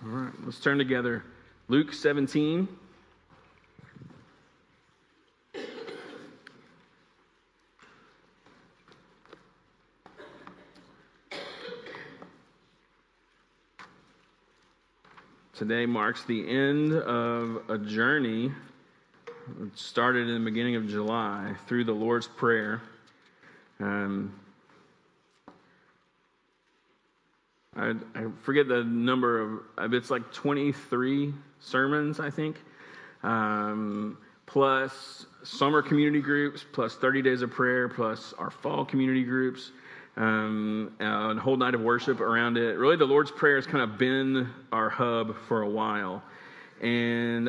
All right, let's turn together. Luke 17. Today marks the end of a journey that started in the beginning of July through the Lord's Prayer. I forget the number of, it's like 23 sermons, I think, plus summer community groups, plus 30 days of prayer, plus our fall community groups, and a whole night of worship around it. Really, the Lord's Prayer has kind of been our hub for a while. And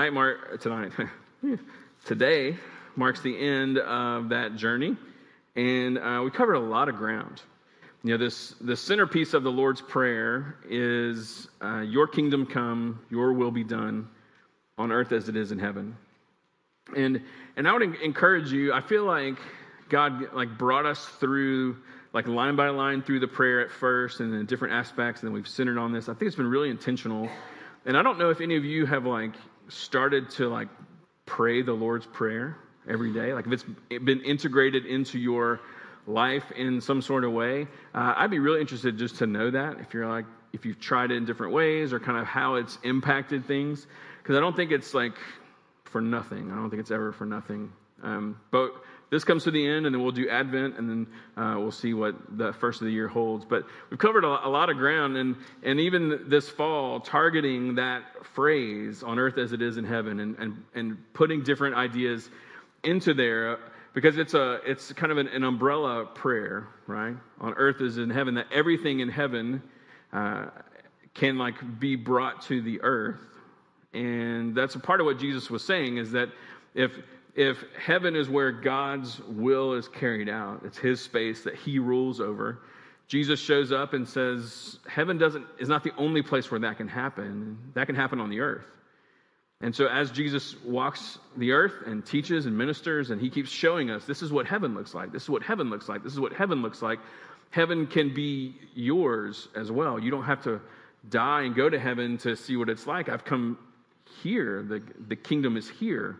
today marks the end of that journey. And we covered a lot of ground. You know, the centerpiece of the Lord's Prayer is your kingdom come, your will be done on earth as it is in heaven. And I would encourage you, I feel like God brought us through line by line through the prayer at first and then different aspects, and then we've centered on this. I think it's been really intentional. And I don't know if any of you have started to pray the Lord's Prayer every day, if it's been integrated into your life in some sort of way. I'd be really interested just to know that if you've tried it in different ways or kind of how it's impacted things, because I don't think it's for nothing. I don't think it's ever for nothing. But this comes to the end, and then we'll do Advent, and then we'll see what the first of the year holds. But we've covered a lot of ground, and even this fall, targeting that phrase, on earth as it is in heaven, and putting different ideas into there, because it's kind of an umbrella prayer, right? On earth as in heaven, that everything in heaven can be brought to the earth. And that's a part of what Jesus was saying, is that if heaven is where God's will is carried out, it's his space that he rules over, Jesus shows up and says, heaven is not the only place where that can happen. That can happen on the earth. And so as Jesus walks the earth and teaches and ministers, and he keeps showing us, this is what heaven looks like, this is what heaven looks like, this is what heaven looks like, heaven can be yours as well. You don't have to die and go to heaven to see what it's like. I've come here. The kingdom is here.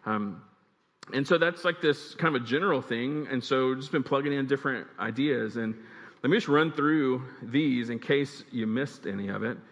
And so that's this kind of a general thing. And so just been plugging in different ideas. And let me just run through these in case you missed any of it.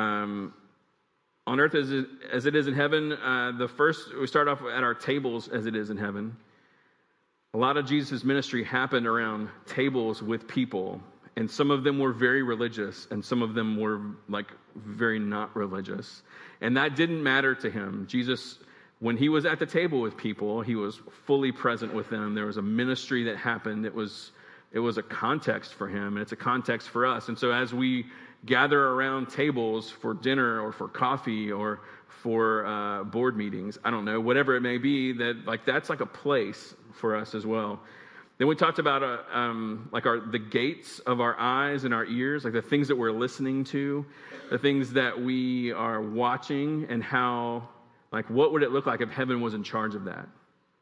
On earth as it is in heaven, we start off at our tables as it is in heaven. A lot of Jesus' ministry happened around tables with people. And some of them were very religious, and some of them were very not religious. And that didn't matter to him. Jesus, when he was at the table with people, he was fully present with them. There was a ministry that happened. It was a context for him, and it's a context for us. And so as we gather around tables for dinner or for coffee or for board meetings, I don't know, whatever it may be, that's a place for us as well. Then we talked about the gates of our eyes and our ears, the things that we're listening to, the things that we are watching, and how, what would it look like if heaven was in charge of that?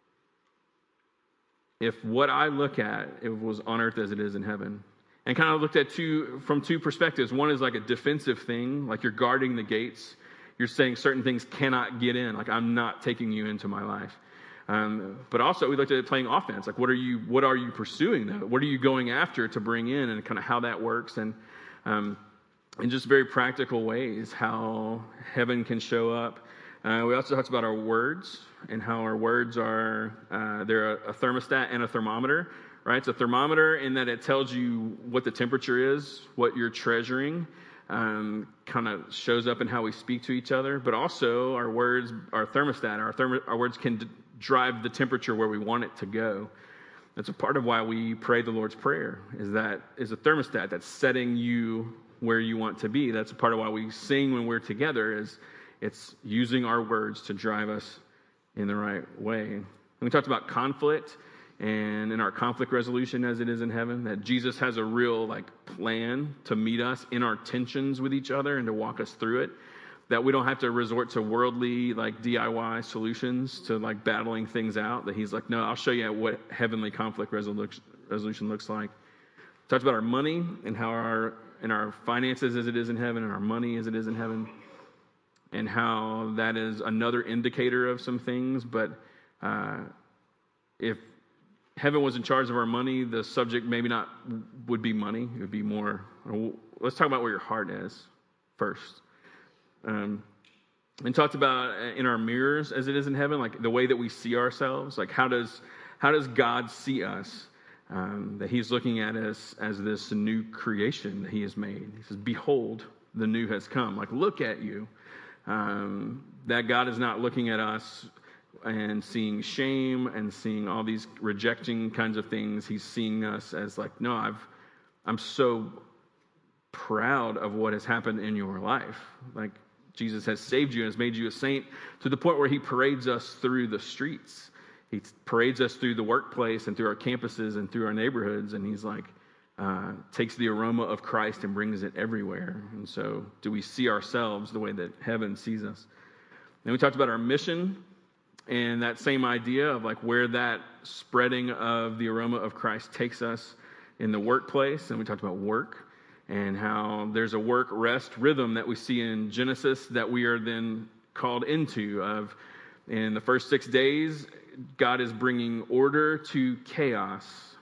If what I look at, it was on earth as it is in heaven. And kind of looked at from two perspectives. One is a defensive thing, you're guarding the gates. You're saying certain things cannot get in, I'm not taking you into my life. But also we looked at it playing offense. What are you pursuing though? What are you going after to bring in, and kind of how that works, and in just very practical ways, how heaven can show up. We also talked about our words and how our words are, they're a thermostat and a thermometer, right? It's a thermometer in that it tells you what the temperature is, what you're treasuring, kind of shows up in how we speak to each other. But also our words, our thermostat, our words can drive the temperature where we want it to go. That's a part of why we pray the Lord's Prayer, is a thermostat that's setting you where you want to be. That's a part of why we sing when we're together, is it's using our words to drive us in the right way. And we talked about conflict, and in our conflict resolution as it is in heaven, that Jesus has a real plan to meet us in our tensions with each other and to walk us through it. That we don't have to resort to worldly DIY solutions to battling things out. That he's no, I'll show you what heavenly conflict resolution looks like. Talked about our money and how our finances as it is in heaven, and our money as it is in heaven, and how that is another indicator of some things. But if heaven was in charge of our money, the subject maybe not would be money. It would be more, let's talk about where your heart is first. And talked about in our mirrors as it is in heaven, like the way that we see ourselves. Like how does God see us? That he's looking at us as this new creation that he has made. He says, behold, the new has come. Like, look at you. That God is not looking at us and seeing shame and seeing all these rejecting kinds of things. He's seeing us as like, no, I'm so proud of what has happened in your life. Like, Jesus has saved you and has made you a saint to the point where he parades us through the streets. He parades us through the workplace and through our campuses and through our neighborhoods. And he's like, takes the aroma of Christ and brings it everywhere. And so do we see ourselves the way that heaven sees us? Then we talked about our mission and that same idea of like where that spreading of the aroma of Christ takes us in the workplace. And we talked about work and how there's a work-rest rhythm that we see in Genesis that we are then called into of in the first 6 days, God is bringing order to chaos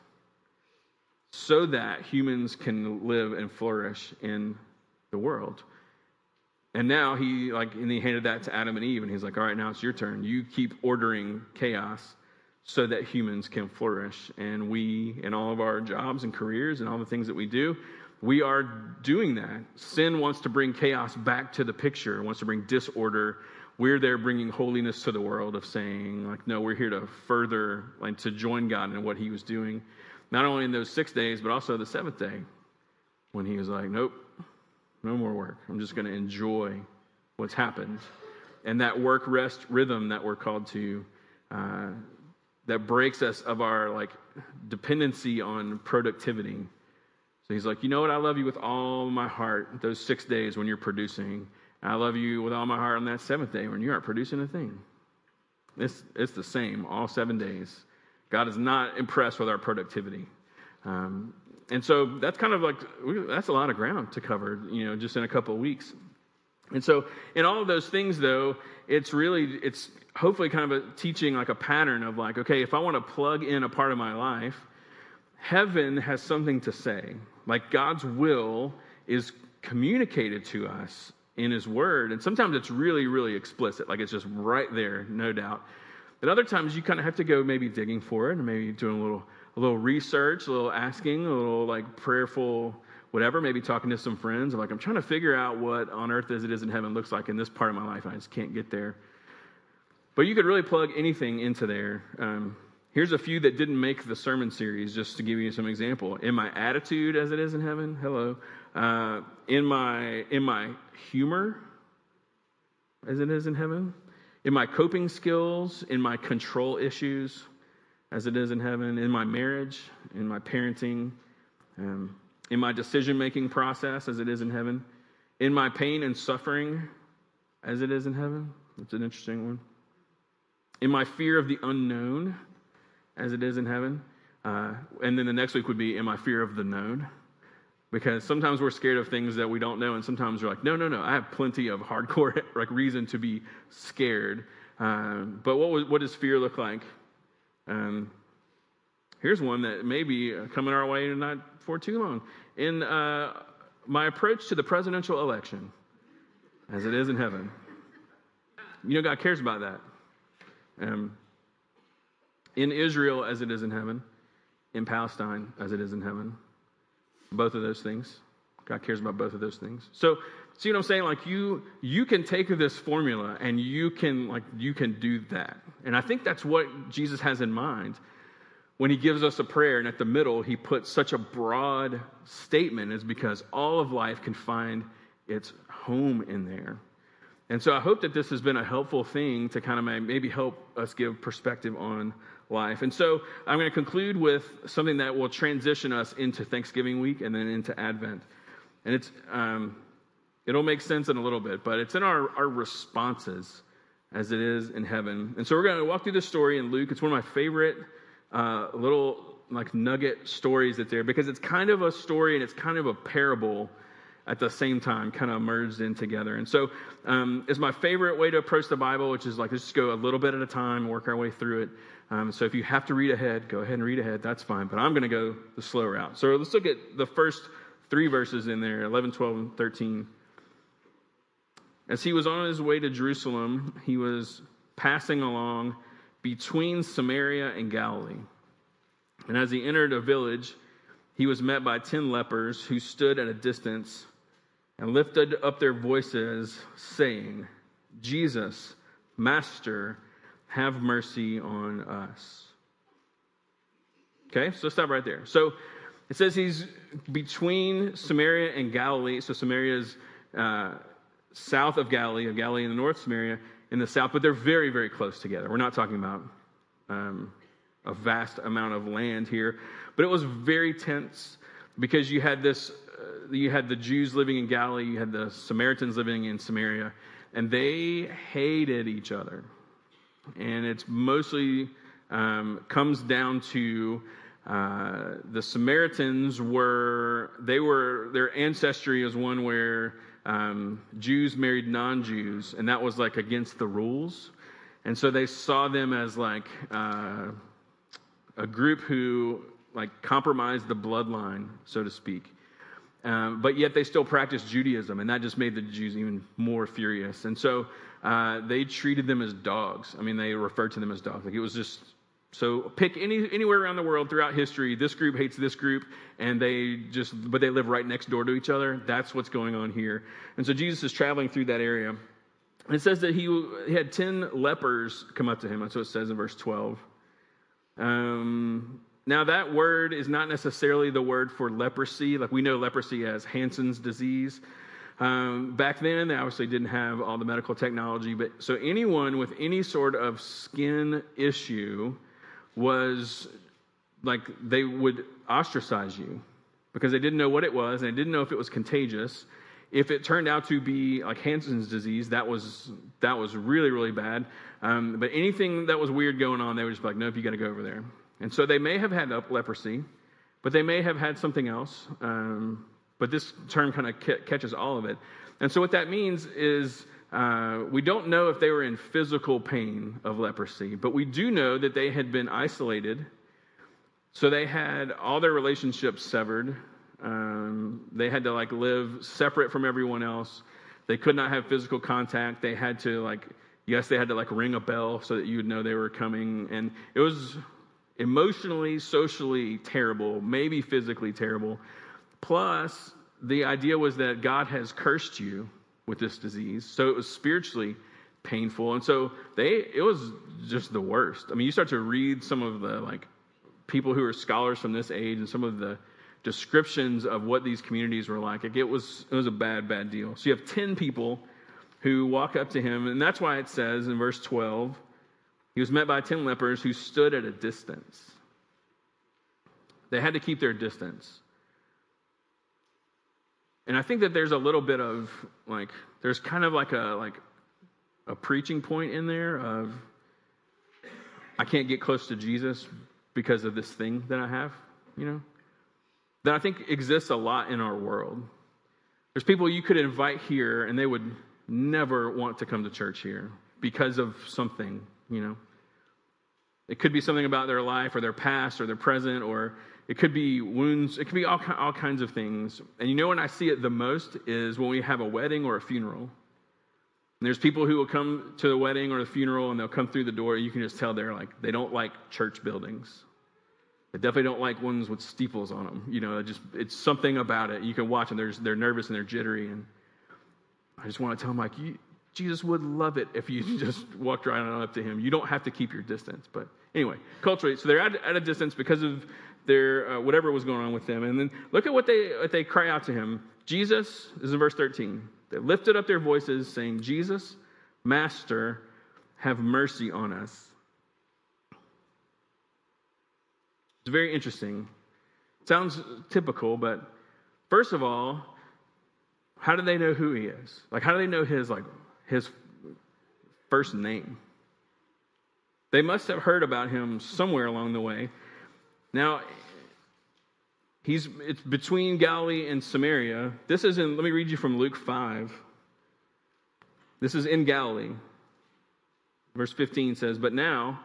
so that humans can live and flourish in the world. And now he handed that to Adam and Eve, and he's like, all right, now it's your turn. You keep ordering chaos so that humans can flourish. And we, in all of our jobs and careers and all the things that we do, we are doing that. Sin wants to bring chaos back to the picture, wants to bring disorder. We're there bringing holiness to the world of saying, like, no, we're here to further, like, to join God in what he was doing, not only in those 6 days, but also the seventh day when he was like, nope, no more work. I'm just going to enjoy what's happened. And that work-rest rhythm that we're called to, that breaks us of our, like, dependency on productivity. So he's like, you know what? I love you with all my heart those 6 days when you're producing. I love you with all my heart on that seventh day when you aren't producing a thing. It's the same all 7 days. God is not impressed with our productivity. And so that's kind of like, that's a lot of ground to cover, just in a couple of weeks. And so in all of those things, though, it's hopefully kind of a teaching, like a pattern of like, okay, if I want to plug in a part of my life, heaven has something to say. Like God's will is communicated to us in his word. And sometimes it's really, really explicit. Like it's just right there, no doubt. But other times you kind of have to go maybe digging for it and maybe doing a little research, a little asking, a little like prayerful whatever, maybe talking to some friends. I'm like, I'm trying to figure out what on earth as it is in heaven looks like in this part of my life. I just can't get there. But you could really plug anything into there. Here's a few that didn't make the sermon series, just to give you some example. In my attitude as it is in heaven, hello. In my humor as it is in heaven. In my coping skills, in my control issues as it is in heaven. In my marriage, in my parenting, in my decision-making process as it is in heaven. In my pain and suffering as it is in heaven. That's an interesting one. In my fear of the unknown as it is in heaven. And then the next week would be in my fear of the known. Because sometimes we're scared of things that we don't know, and sometimes we're like, no, I have plenty of hardcore like reason to be scared. But what does fear look like? Here's one that may be coming our way not for too long. In my approach to the presidential election, as it is in heaven. God cares about that. In Israel, as it is in heaven. In Palestine, as it is in heaven. Both of those things. God cares about both of those things. So see what I'm saying? Like you can take this formula and you can do that. And I think that's what Jesus has in mind when he gives us a prayer. And at the middle, he puts such a broad statement, is because all of life can find its home in there. And so I hope that this has been a helpful thing to kind of maybe help us give perspective on life. And so I'm going to conclude with something that will transition us into Thanksgiving week and then into Advent. And it'll make sense in a little bit, but it's in our responses as it is in heaven. And so we're going to walk through this story in Luke. It's one of my favorite little like nugget stories that's there, because it's kind of a story and it's kind of a parable at the same time, kind of merged in together. And so it's my favorite way to approach the Bible, which is like, let's just go a little bit at a time, work our way through it. So if you have to read ahead, go ahead and read ahead. That's fine. But I'm going to go the slow route. So let's look at the first 3 verses in there, 11, 12, and 13. As he was on his way to Jerusalem, he was passing along between Samaria and Galilee. And as he entered a village, he was met by 10 lepers who stood at a distance and lifted up their voices, saying, Jesus, Master, have mercy on us. Okay, so stop right there. So it says he's between Samaria and Galilee. So Samaria is south of Galilee in the north, Samaria in the south, but they're very, very close together. We're not talking about a vast amount of land here, but it was very tense because you had this, you had the Jews living in Galilee, you had the Samaritans living in Samaria, and they hated each other. And it's mostly comes down to the Samaritans their ancestry is one where Jews married non-Jews, and that was like against the rules. And so they saw them as like a group who like compromised the bloodline, so to speak. But yet they still practiced Judaism, and that just made the Jews even more furious. And so they treated them as dogs. I mean, they referred to them as dogs. Like it was just, so pick anywhere around the world throughout history, this group hates this group, and but they live right next door to each other. That's what's going on here. And so Jesus is traveling through that area. And it says that he had 10 lepers come up to him. That's what it says in verse 12. Now that word is not necessarily the word for leprosy. Like we know leprosy as Hansen's disease. Back then, they obviously didn't have all the medical technology, but so anyone with any sort of skin issue was like they would ostracize you because they didn't know what it was and they didn't know if it was contagious. If it turned out to be like Hansen's disease, that was really, really bad. But anything that was weird going on, they would just be like, nope, you got to go over there. And so they may have had leprosy, but they may have had something else. But this term kind of catches all of it. And so what that means is we don't know if they were in physical pain of leprosy, but we do know that they had been isolated. So they had all their relationships severed. They had to like live separate from everyone else. They could not have physical contact. They had to they had to ring a bell so that you would know they were coming. And it was emotionally, socially terrible, maybe physically terrible. Plus, the idea was that God has cursed you with this disease. So it was spiritually painful. And so it was just the worst. I mean, you start to read some of the people who are scholars from this age and some of the descriptions of what these communities were like. It was a bad, bad deal. So you have 10 people who walk up to him, and that's why it says in verse 12, he was met by 10 lepers who stood at a distance. They had to keep their distance. And I think that there's a little bit of there's kind of a preaching point in there of I can't get close to Jesus because of this thing that I have, that I think exists a lot in our world. There's people you could invite here and they would never want to come to church here because of something, It could be something about their life or their past or their present, or it could be wounds. It could be all kinds of things. And when I see it the most is when we have a wedding or a funeral. And there's people who will come to the wedding or the funeral and they'll come through the door. You can just tell they don't like church buildings. They definitely don't like ones with steeples on them. It's something about it. You can watch them. They're nervous and they're jittery. And I just want to tell them Jesus would love it if you just walked right on up to him. You don't have to keep your distance. But anyway, culturally, so they're at a distance because of their whatever was going on with them. And then look at what they cry out to him. Jesus, this is in verse 13. They lifted up their voices saying, Jesus, Master, have mercy on us. It's very interesting. It sounds typical, but first of all, how do they know who he is? How do they know his first name? They must have heard about him somewhere along the way. Now, It's between Galilee and Samaria. Let me read you from Luke 5. This is in Galilee. Verse 15 says, but now,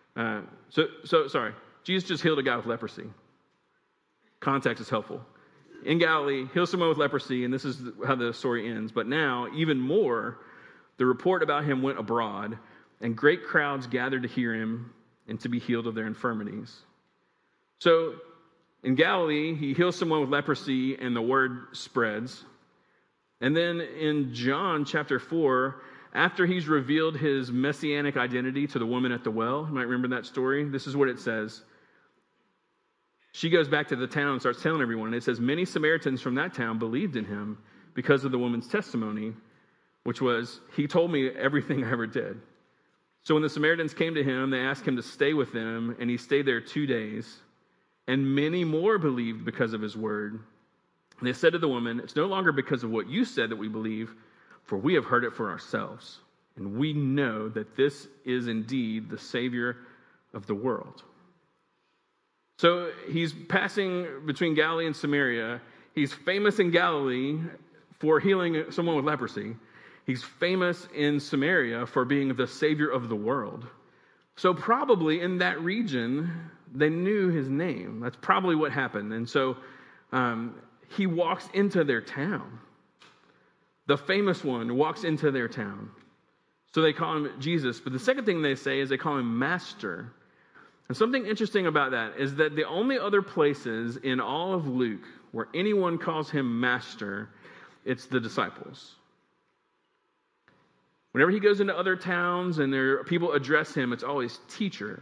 Jesus just healed a guy with leprosy. Context is helpful. In Galilee, heals someone with leprosy, and this is how the story ends. But now, even more, the report about him went abroad, and great crowds gathered to hear him and to be healed of their infirmities. So, in Galilee, he heals someone with leprosy, and the word spreads. And then in John chapter 4, after he's revealed his messianic identity to the woman at the well, you might remember that story. This is what it says. She goes back to the town and starts telling everyone. And it says, many Samaritans from that town believed in him because of the woman's testimony, which was, he told me everything I ever did. So when the Samaritans came to him, they asked him to stay with them, and he stayed there 2 days. And many more believed because of his word. And they said to the woman, it's no longer because of what you said that we believe, for we have heard it for ourselves. And we know that this is indeed the Savior of the world. So he's passing between Galilee and Samaria. He's famous in Galilee for healing someone with leprosy. He's famous in Samaria for being the Savior of the world. So probably in that region, they knew his name. That's probably what happened. And so he walks into their town. The famous one walks into their town. So they call him Jesus. But the second thing they say is they call him Master. And something interesting about that is that the only other places in all of Luke where anyone calls him Master, it's the disciples. Whenever he goes into other towns and people address him, it's always teacher.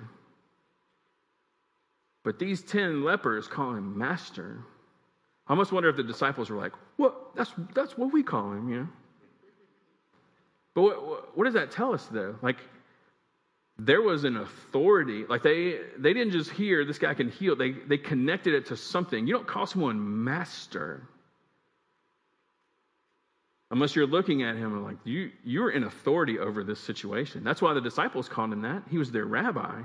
But these 10 lepers call him Master. I almost wonder if the disciples were like, "What? That's what we call him, you know." But what does that tell us, though? Like, there was an authority. Like, they didn't just hear this guy can heal. They connected it to something. You don't call someone Master unless you're looking at him and like, you're in authority over this situation. That's why the disciples called him that. He was their rabbi.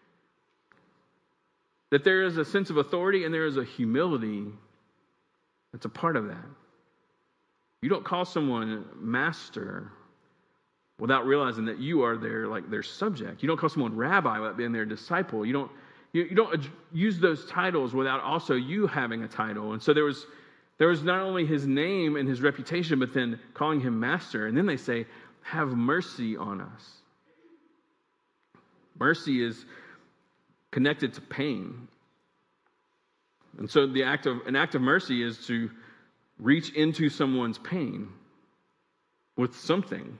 That there is a sense of authority and there is a humility that's a part of that. You don't call someone Master without realizing that you are their subject. You don't call someone rabbi without being their disciple. You don't use those titles without also you having a title. And so there was not only his name and his reputation, but then calling him Master. And then they say, have mercy on us. Mercy is connected to pain. And so an act of mercy is to reach into someone's pain with something.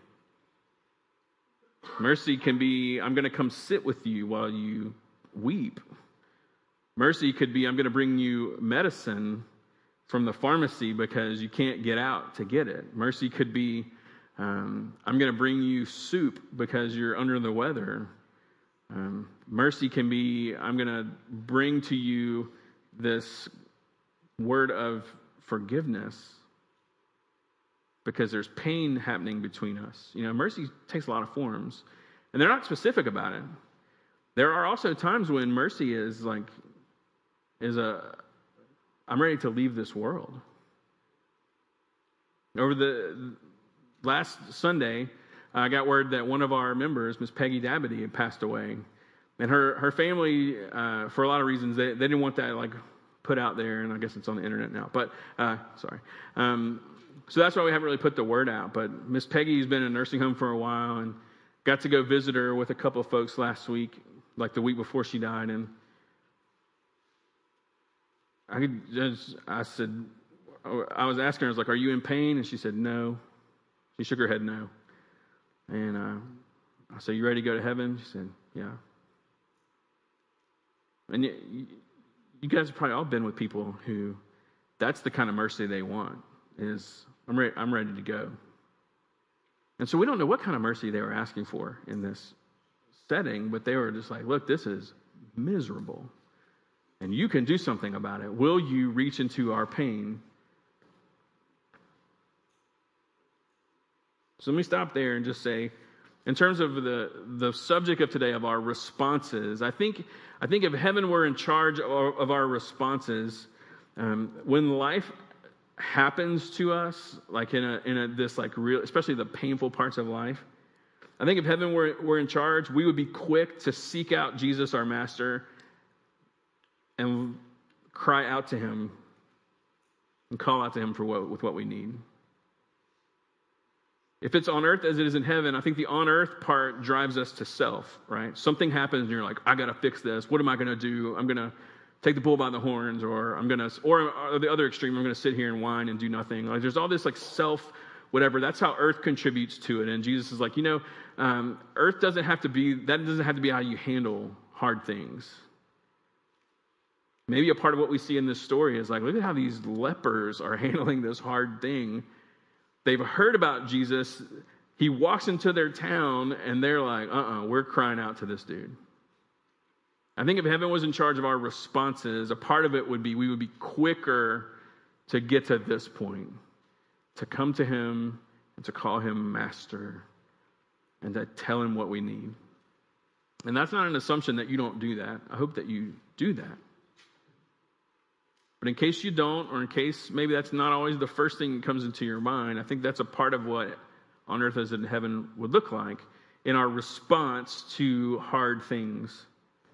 Mercy can be, I'm going to come sit with you while you weep. Mercy could be, I'm going to bring you medicine from the pharmacy because you can't get out to get it. Mercy could be, I'm going to bring you soup because you're under the weather. Mercy can be, I'm going to bring to you this word of forgiveness because there's pain happening between us. You know, mercy takes a lot of forms, and they're not specific about it. There are also times when mercy is I'm ready to leave this world. Over the last Sunday, I got word that one of our members, Miss Peggy Dabity, had passed away. And her family, for a lot of reasons, they didn't want that put out there, and I guess it's on the internet now. But sorry. So that's why we haven't really put the word out. But Miss Peggy's been in a nursing home for a while, and got to go visit her with a couple of folks last week, like the week before she died. And I said, I was asking her, I was like, "Are you in pain?" And she said, "No." She shook her head, "No." And I said, "You ready to go to heaven?" She said, "Yeah." And you guys have probably all been with people who, that's the kind of mercy they want, is I'm ready to go. And so we don't know what kind of mercy they were asking for in this setting, but they were just like, look, this is miserable, and you can do something about it. Will you reach into our pain? So let me stop there and just say, in terms of the subject of today, of our responses, I think if heaven were in charge of our responses, When life happens to us, like in a this like real, especially the painful parts of life, I think if heaven were in charge, we would be quick to seek out Jesus, our master, and cry out to him and call out to him with what we need. If it's on earth as it is in heaven, I think the on earth part drives us to self, right? Something happens and you're like, I got to fix this. What am I going to do? I'm going to take the bull by the horns, or or the other extreme, I'm going to sit here and whine and do nothing. Like there's all this like self, whatever. That's how earth contributes to it. And Jesus is like, earth doesn't have to be how you handle hard things. Maybe a part of what we see in this story is like, look at how these lepers are handling this hard thing. They've heard about Jesus. He walks into their town, and they're like, we're crying out to this dude. I think if heaven was in charge of our responses, a part of it would be we would be quicker to get to this point, to come to him and to call him master and to tell him what we need. And that's not an assumption that you don't do that. I hope that you do that. But in case you don't, or in case maybe that's not always the first thing that comes into your mind, I think that's a part of what on earth as in heaven would look like in our response to hard things.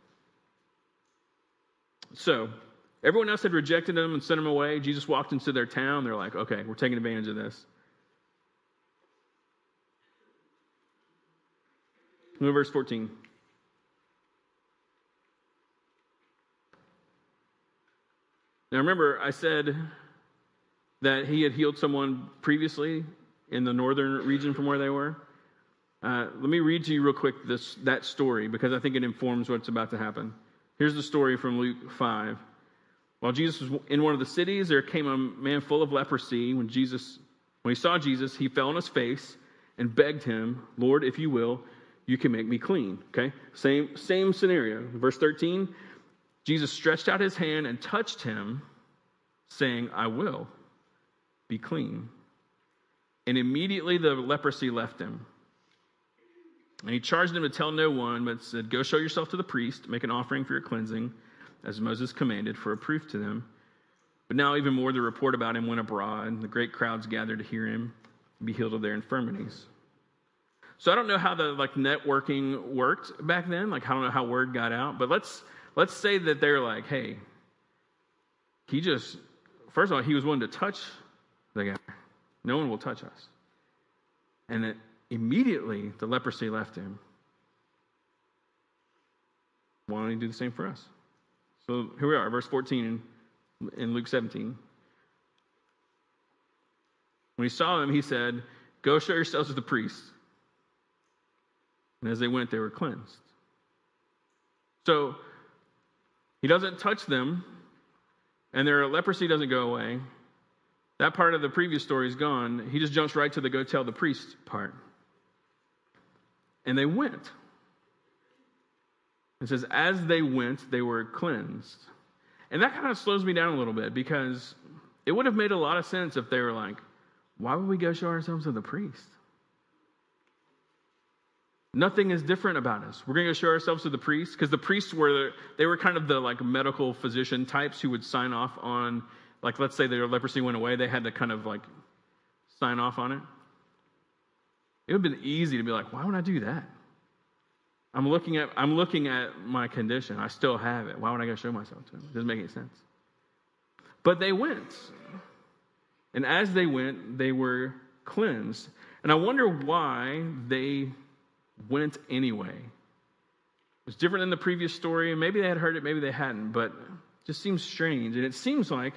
So, everyone else had rejected him and sent him away. Jesus walked into their town. They're like, okay, we're taking advantage of this. Look at verse 14. Now remember, I said that he had healed someone previously in the northern region from where they were. Let me read to you real quick that story, because I think it informs what's about to happen. Here's the story from Luke 5. While Jesus was in one of the cities, there came a man full of leprosy. When he saw Jesus, he fell on his face and begged him, Lord, if you will, you can make me clean. Okay? Same scenario. Verse 13. Jesus stretched out his hand and touched him, saying, I will be clean. And immediately the leprosy left him. And he charged him to tell no one, but said, go show yourself to the priest, make an offering for your cleansing, as Moses commanded, for a proof to them. But now even more, the report about him went abroad, and the great crowds gathered to hear him be healed of their infirmities. So I don't know how the networking worked back then. I don't know how word got out, but let's say that they're like, hey, first of all, he was willing to touch the guy. No one will touch us. And then immediately the leprosy left him. Why don't he do the same for us? So here we are, verse 14 in Luke 17. When he saw him, he said, go show yourselves to the priest. And as they went, they were cleansed. So he doesn't touch them, and their leprosy doesn't go away. That part of the previous story is gone. He just jumps right to the go tell the priest part. And they went. It says, as they went, they were cleansed. And that kind of slows me down a little bit, because it would have made a lot of sense if they were like, why would we go show ourselves to the priest? Nothing is different about us. We're going to go show ourselves to the priests, because the priests were kind of the medical physician types who would sign off on, let's say their leprosy went away, they had to kind of sign off on it. It would have been easy to be like, why would I do that? I'm looking at my condition. I still have it. Why would I go show myself to him? It doesn't make any sense. But they went. And as they went, they were cleansed. And I wonder why they went anyway. It was different than the previous story, and maybe they had heard it, maybe they hadn't, but it just seems strange. And it seems like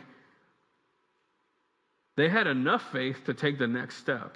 they had enough faith to take the next step.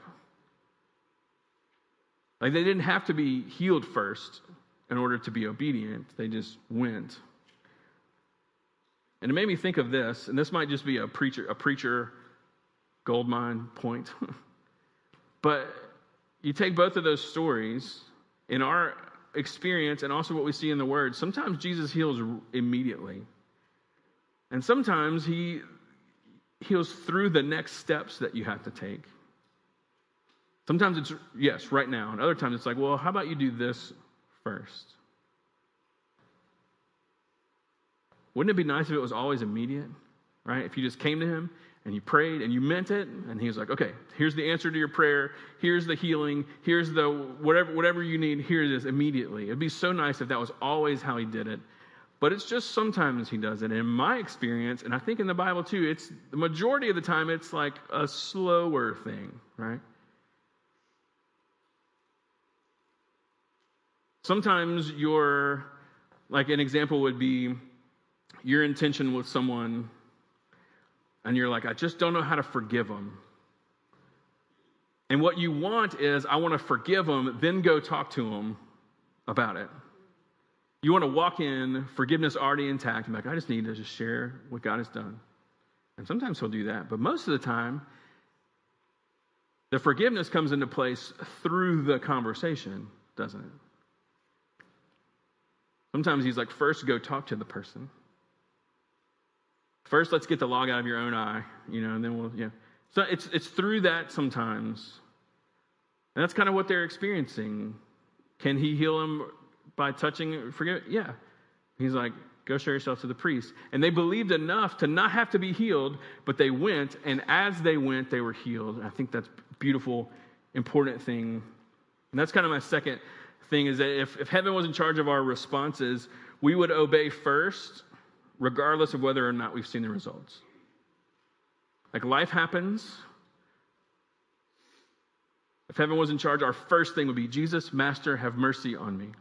They didn't have to be healed first in order to be obedient. They just went. And it made me think of this, and this might just be a preacher goldmine point. But you take both of those stories, in our experience and also what we see in the Word, sometimes Jesus heals immediately. And sometimes he heals through the next steps that you have to take. Sometimes it's, yes, right now. And other times it's like, well, how about you do this first? Wouldn't it be nice if it was always immediate? right? If you just came to him and you prayed and you meant it, and he was like, okay, here's the answer to your prayer, here's the healing, here's the whatever you need, here it is immediately. It'd be so nice if that was always how he did it. But it's just sometimes he does it. And in my experience, and I think in the Bible too, it's the majority of the time it's like a slower thing, right? Sometimes like an example would be your intention with someone, and you're like, I just don't know how to forgive them. And what you want is, I want to forgive them, then go talk to them about it. You want to walk in, forgiveness already intact, and be like, I just need to just share what God has done. And sometimes he'll do that. But most of the time, the forgiveness comes into place through the conversation, doesn't it? Sometimes he's like, first go talk to the person. First, let's get the log out of your own eye, and then we'll, So it's through that sometimes. And that's kind of what they're experiencing. Can he heal him by touching, forgive? Yeah. He's like, go show yourself to the priest. And they believed enough to not have to be healed, but they went, and as they went, they were healed. I think that's a beautiful, important thing. And that's kind of my second thing, is that if heaven was in charge of our responses, we would obey first, regardless of whether or not we've seen the results. Like, life happens. If heaven was in charge, our first thing would be, Jesus, Master, have mercy on me.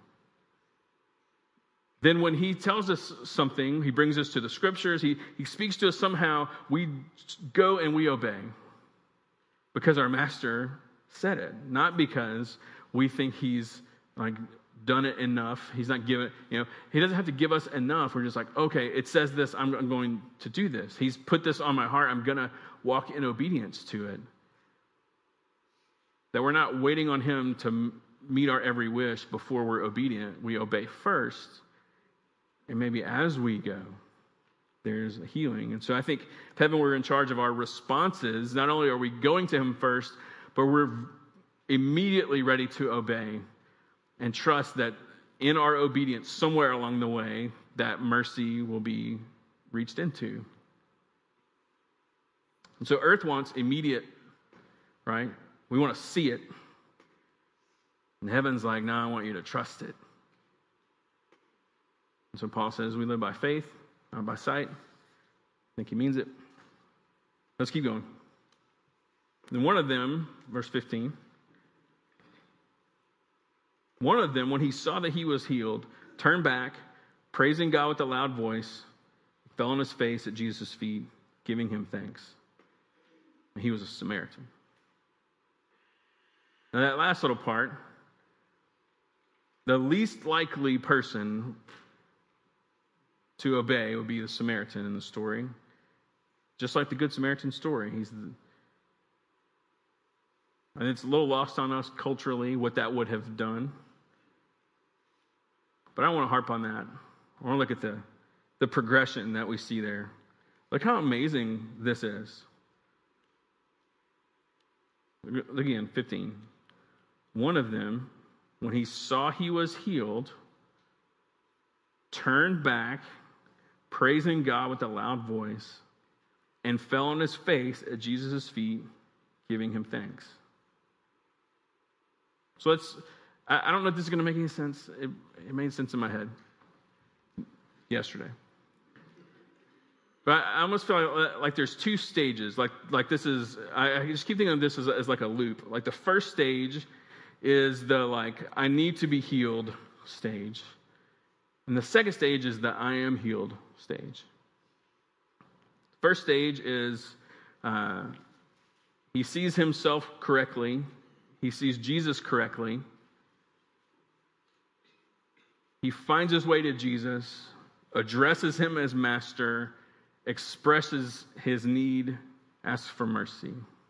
Then when he tells us something, he brings us to the scriptures, he speaks to us somehow, we go and we obey. Because our Master said it, not because we think he's like done it enough. He's not given, he doesn't have to give us enough. We're just like, okay, it says this, I'm going to do this. He's put this on my heart, I'm going to walk in obedience to it. That we're not waiting on him to meet our every wish before we're obedient. We obey first, and maybe as we go, there's a healing. And so I think if heaven were in charge of our responses, not only are we going to him first, but we're immediately ready to obey and trust that in our obedience, somewhere along the way, that mercy will be reached into. And so earth wants immediate, right? We want to see it. And heaven's like, no, I want you to trust it. And so Paul says we live by faith, not by sight. I think he means it. Let's keep going. Then one of them, verse 15, one of them, when he saw that he was healed, turned back, praising God with a loud voice, fell on his face at Jesus' feet, giving him thanks. And he was a Samaritan. Now that last little part, the least likely person to obey would be the Samaritan in the story. Just like the Good Samaritan story. And it's a little lost on us culturally what that would have done. But I don't want to harp on that. I want to look at the progression that we see there. Look how amazing this is. Look again, 15. One of them, when he saw he was healed, turned back, praising God with a loud voice, and fell on his face at Jesus' feet, giving him thanks. So I don't know if this is going to make any sense. It made sense in my head yesterday. But I almost feel like there's two stages. Like this is, I just keep thinking of this as like a loop. Like the first stage is the I need to be healed stage. And the second stage is the I am healed stage. First stage is he sees himself correctly. He sees Jesus correctly. He finds his way to Jesus, addresses him as master, expresses his need, asks for mercy.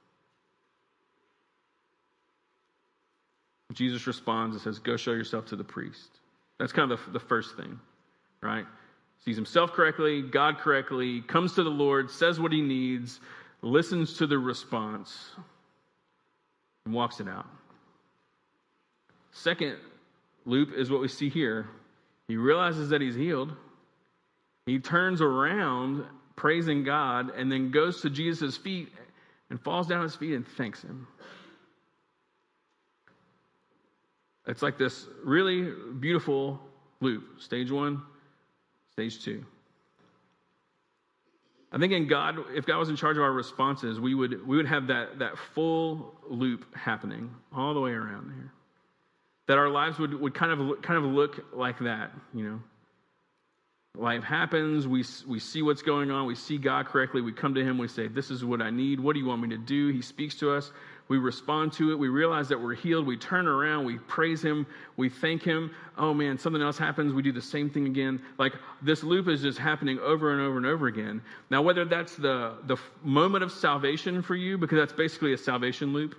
Jesus responds and says, go show yourself to the priest. That's kind of the first thing, right? Sees himself correctly, God correctly, comes to the Lord, says what he needs, listens to the response, and walks it out. Second loop is what we see here. He realizes that he's healed. He turns around, praising God, and then goes to Jesus' feet and falls down at his feet and thanks him. It's like this really beautiful loop. Stage 1, stage 2. I think if God was in charge of our responses, we would have that full loop happening all the way around here. That our lives would kind of look like that, you know. Life happens, we see what's going on, we see God correctly, we come to him, we say, this is what I need, what do you want me to do? He speaks to us, we respond to it, we realize that we're healed, we turn around, we praise him, we thank him. Oh man, something else happens, we do the same thing again. Like this loop is just happening over and over and over again. Now whether that's the moment of salvation for you, because that's basically a salvation loop,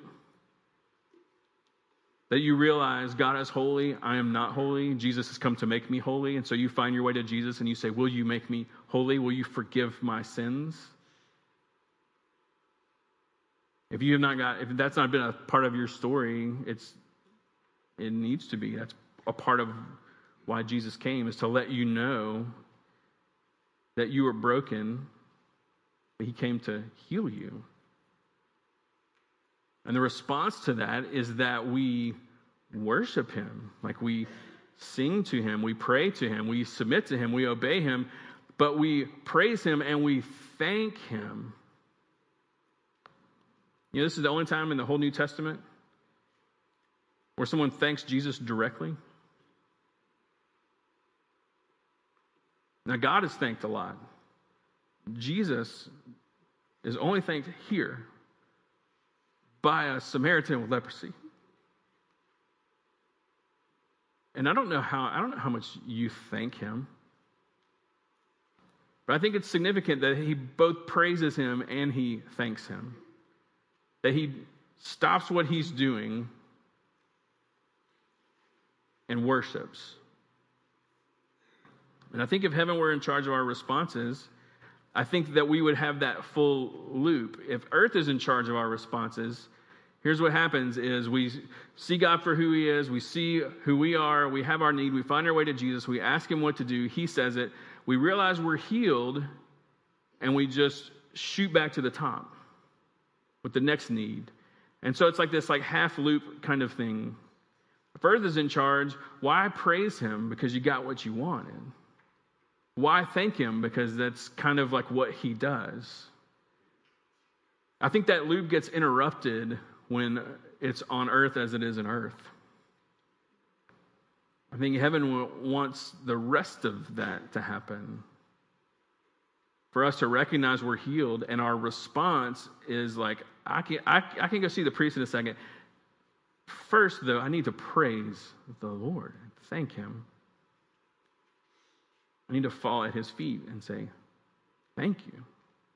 that you realize God is holy, I am not holy, Jesus has come to make me holy, and so you find your way to Jesus and you say, will you make me holy? Will you forgive my sins? If that's not been a part of your story, it needs to be. That's a part of why Jesus came, is to let you know that you are broken, but he came to heal you. And the response to that is that we worship him. Like we sing to him, we pray to him, we submit to him, we obey him, but we praise him and we thank him. You know, this is the only time in the whole New Testament where someone thanks Jesus directly. Now, God is thanked a lot. Jesus is only thanked here by a Samaritan with leprosy. And I don't know how much you thank him. But I think it's significant that he both praises him and he thanks him. That he stops what he's doing and worships. And I think if heaven were in charge of our responses, I think that we would have that full loop. If earth is in charge of our responses, here's what happens is we see God for who he is, we see who we are, we have our need, we find our way to Jesus, we ask him what to do, he says it, we realize we're healed, and we just shoot back to the top with the next need. And so it's like this half loop kind of thing. If earth is in charge, why praise him? Because you got what you wanted. Why thank him? Because that's kind of like what he does. I think that loop gets interrupted when it's on earth as it is in earth. I think heaven wants the rest of that to happen. For us to recognize we're healed, and our response is like, I can go see the priest in a second. First, though, I need to praise the Lord, thank him. I need to fall at his feet and say, thank you.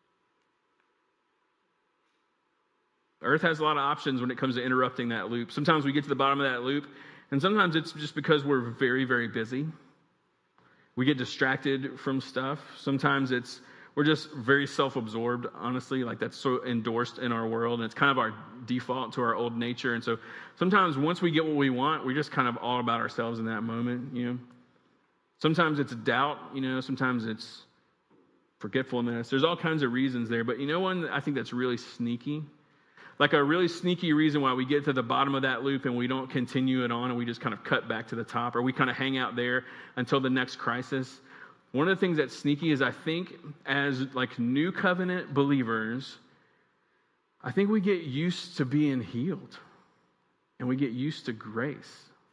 Earth has a lot of options when it comes to interrupting that loop. Sometimes we get to the bottom of that loop, and sometimes it's just because we're very, very busy. We get distracted from stuff. Sometimes we're just very self-absorbed, honestly. Like that's so endorsed in our world, and it's kind of our default to our old nature. And so sometimes once we get what we want, we're just kind of all about ourselves in that moment, you know. Sometimes it's doubt, you know. Sometimes it's forgetfulness. There's all kinds of reasons there. But you know one I think that's really sneaky? Like a really sneaky reason why we get to the bottom of that loop and we don't continue it on and we just kind of cut back to the top, or we kind of hang out there until the next crisis. One of the things that's sneaky is I think as like new covenant believers, I think we get used to being healed and we get used to grace.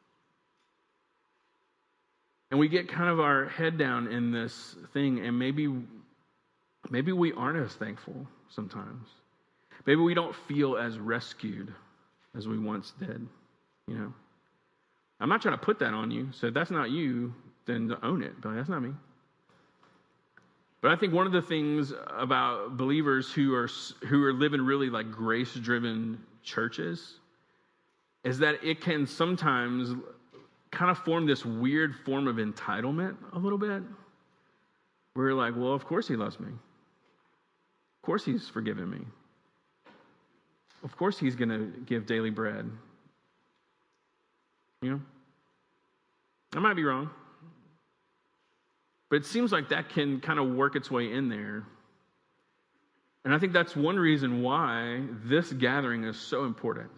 And we get kind of our head down in this thing, and maybe we aren't as thankful sometimes. Maybe we don't feel as rescued as we once did, you know. I'm not trying to put that on you, so if that's not you, then own it, but that's not me. But I think one of the things about believers who are living really like grace-driven churches is that it can sometimes kind of form this weird form of entitlement a little bit. We're like, well, of course he loves me. Of course he's forgiven me. Of course he's going to give daily bread. You know? I might be wrong. But it seems like that can kind of work its way in there. And I think that's one reason why this gathering is so important.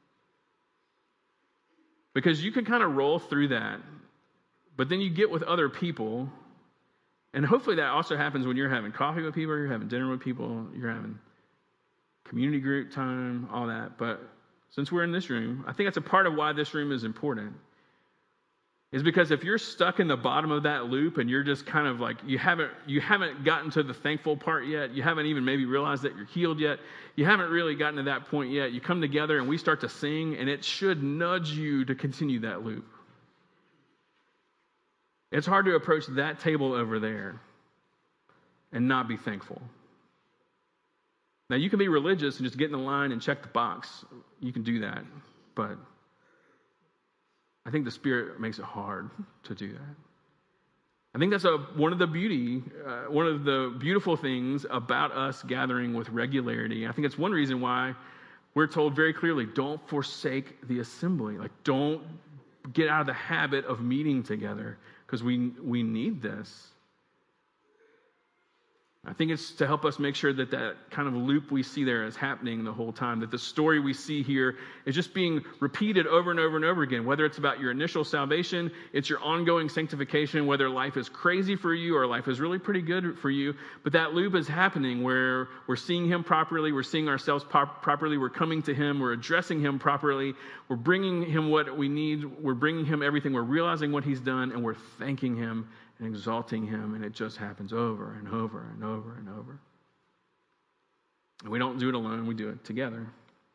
Because you can kind of roll through that, but then you get with other people, and hopefully that also happens when you're having coffee with people, you're having dinner with people, you're having community group time, all that. But since we're in this room, I think that's a part of why this room is important. Is because if you're stuck in the bottom of that loop and you're just kind of like, you haven't gotten to the thankful part yet, you haven't even maybe realized that you're healed yet, you haven't really gotten to that point yet, you come together and we start to sing, and it should nudge you to continue that loop. It's hard to approach that table over there and not be thankful. Now, you can be religious and just get in the line and check the box. You can do that, but I think the Spirit makes it hard to do that. I think that's one of the beautiful things about us gathering with regularity. I think it's one reason why we're told very clearly, don't forsake the assembly. Like, don't get out of the habit of meeting together, because we need this. I think it's to help us make sure that kind of loop we see there is happening the whole time, that the story we see here is just being repeated over and over and over again, whether it's about your initial salvation, it's your ongoing sanctification, whether life is crazy for you or life is really pretty good for you, but that loop is happening where we're seeing him properly, we're seeing ourselves properly, we're coming to him, we're addressing him properly, we're bringing him what we need, we're bringing him everything, we're realizing what he's done, and we're thanking him and exalting him, and it just happens over and over and over and over. And we don't do it alone, we do it together.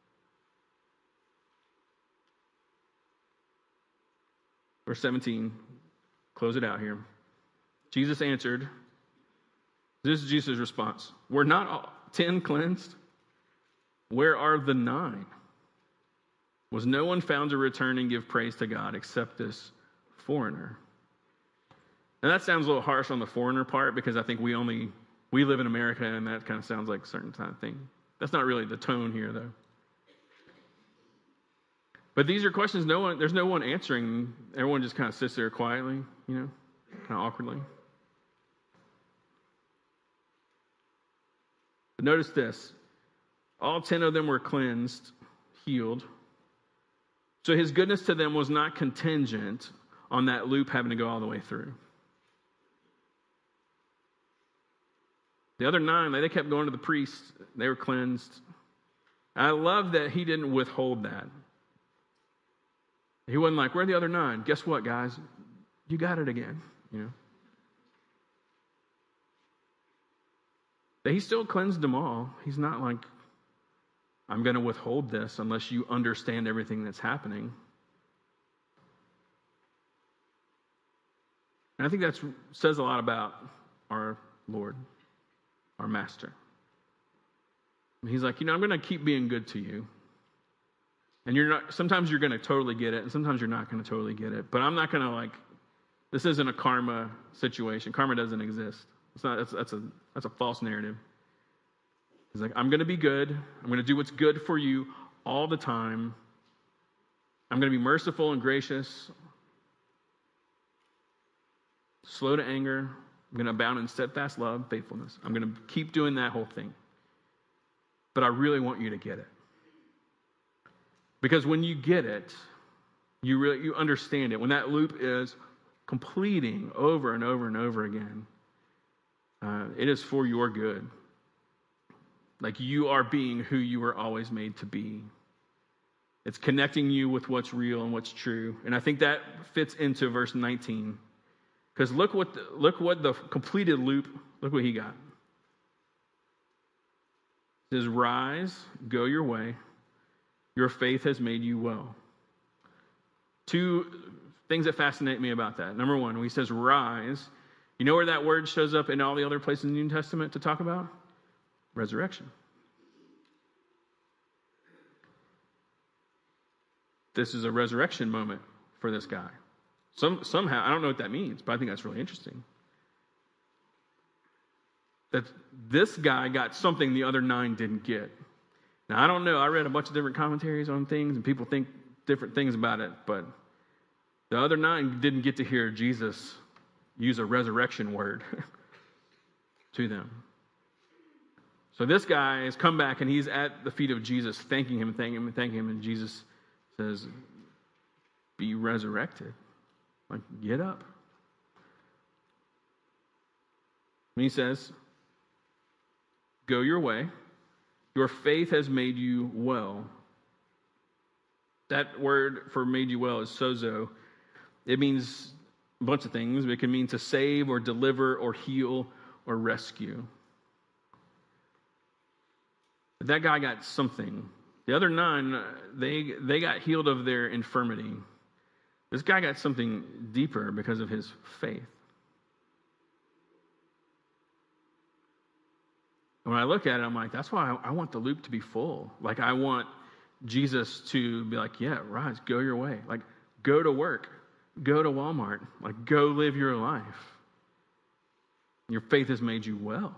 Verse 17, close it out here. Jesus answered, this is Jesus' response. Were not all 10 cleansed? Where are the 9? Was no one found to return and give praise to God except this foreigner? Now that sounds a little harsh on the foreigner part, because I think we live in America, and that kind of sounds like a certain kind of thing. That's not really the tone here, though. But these are questions there's no one answering. Everyone just kind of sits there quietly, kind of awkwardly. But notice this. All 10 of them were cleansed, healed. So his goodness to them was not contingent on that loop having to go all the way through. The other 9, they kept going to the priest. They were cleansed. I love that he didn't withhold that. He wasn't like, where are the other 9? Guess what, guys? You got it again. But he still cleansed them all. He's not like, I'm going to withhold this unless you understand everything that's happening. And I think that says a lot about our Lord, our Master. He's like, I'm going to keep being good to you. And sometimes you're going to totally get it, and sometimes you're not going to totally get it. But I'm not going to this isn't a karma situation. Karma doesn't exist. That's a false narrative. He's like, I'm going to be good. I'm going to do what's good for you all the time. I'm going to be merciful and gracious, slow to anger. I'm going to abound in steadfast love, faithfulness. I'm going to keep doing that whole thing. But I really want you to get it. Because when you get it, you understand it. When that loop is completing over and over and over again, it is for your good. Like, you are being who you were always made to be. It's connecting you with what's real and what's true. And I think that fits into verse 19. Because look what the completed loop, look what he got. It says, rise, go your way. Your faith has made you well. 2 things that fascinate me about that. Number 1, when he says rise, you know where that word shows up in all the other places in the New Testament to talk about? Resurrection. This is a resurrection moment for this guy. Somehow, I don't know what that means, but I think that's really interesting. That this guy got something the other 9 didn't get. Now, I don't know. I read a bunch of different commentaries on things, and people think different things about it, but the other 9 didn't get to hear Jesus use a resurrection word to them. So this guy has come back and he's at the feet of Jesus, thanking him, and Jesus says, be resurrected. Like, get up. And he says, go your way. Your faith has made you well. That word for made you well is sozo. It means a bunch of things. It can mean to save or deliver or heal or rescue. But that guy got something. The other 9, they got healed of their infirmity. This guy got something deeper because of his faith. When I look at it, I'm like, that's why I want the loop to be full. Like, I want Jesus to be like, yeah, rise, go your way. Like, go to work, go to Walmart, like, go live your life. Your faith has made you well.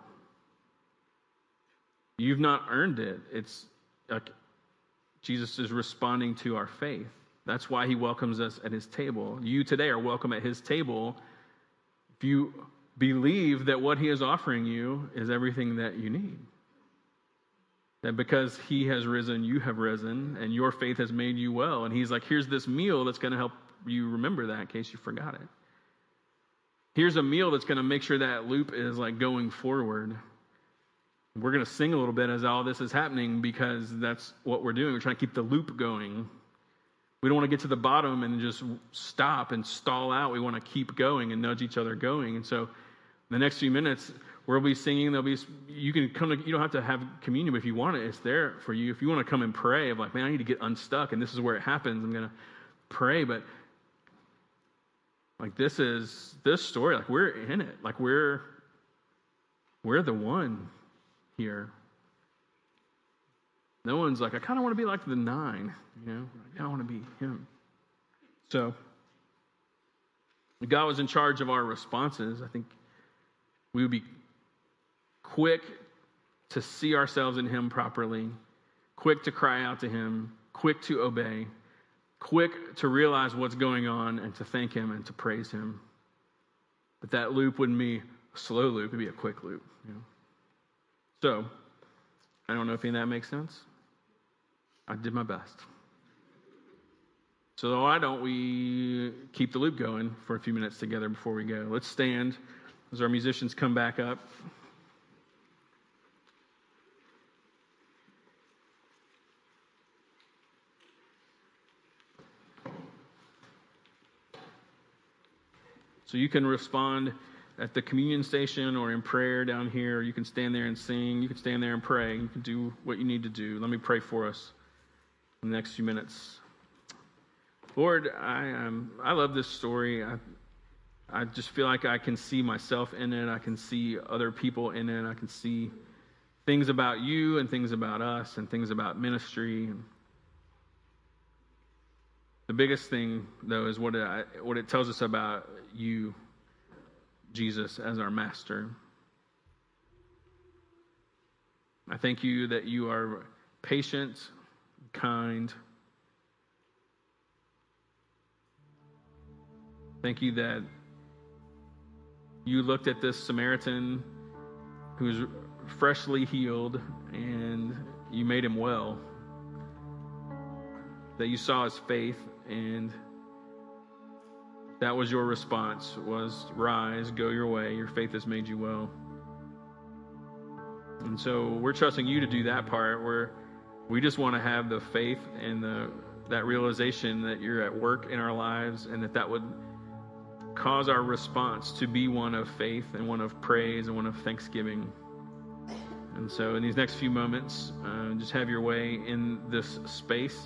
You've not earned it. It's like Jesus is responding to our faith. That's why he welcomes us at his table. You today are welcome at his table if you believe that what he is offering you is everything that you need. That because he has risen, you have risen, and your faith has made you well. And he's like, here's this meal that's going to help you remember that in case you forgot it. Here's a meal that's going to make sure that loop is like going forward. We're going to sing a little bit as all this is happening because that's what we're doing. We're trying to keep the loop going. We don't want to get to the bottom and just stop and stall out. We want to keep going and nudge each other going. And so the next few minutes, we'll be singing. You can come to, you don't have to have communion, but if you want it, it's there for you. If you want to come and pray of like, man, I need to get unstuck and this is where it happens, I'm going to pray. But like this story, like we're in it. Like we're the one here. No one's like, I kind of want to be like the 9, you know? I want to be him. So, if God was in charge of our responses, I think we would be quick to see ourselves in him properly, quick to cry out to him, quick to obey, quick to realize what's going on and to thank him and to praise him. But that loop wouldn't be a slow loop, it'd be a quick loop. You know? So, I don't know if any of that makes sense. I did my best. So why don't we keep the loop going for a few minutes together before we go? Let's stand as our musicians come back up. So you can respond at the communion station or in prayer down here. Or you can stand there and sing. You can stand there and pray. You can do what you need to do. Let me pray for us in the next few minutes. Lord, I love this story. I just feel like I can see myself in it. I can see other people in it. I can see things about you and things about us and things about ministry. The biggest thing, though, is what it tells us about you, Jesus, as our master. I thank you that you are patient, kind. Thank you that you looked at this Samaritan who was freshly healed and you made him well. That you saw his faith and that was your response, was rise, go your way, your faith has made you well. And so we're trusting you to do that part where we just want to have the faith and that realization that you're at work in our lives and that would cause our response to be one of faith and one of praise and one of thanksgiving. And so in these next few moments, just have your way in this space.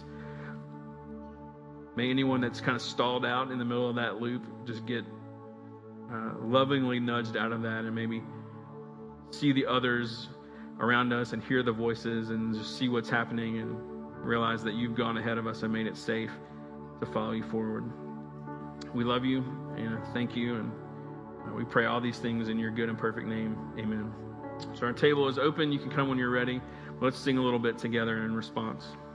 May anyone that's kind of stalled out in the middle of that loop just get lovingly nudged out of that and maybe see the others around us and hear the voices and just see what's happening and realize that you've gone ahead of us and made it safe to follow you forward. We love you and thank you, and we pray all these things in your good and perfect name. Amen. So our table is open. You can come when you're ready. Let's sing a little bit together in response.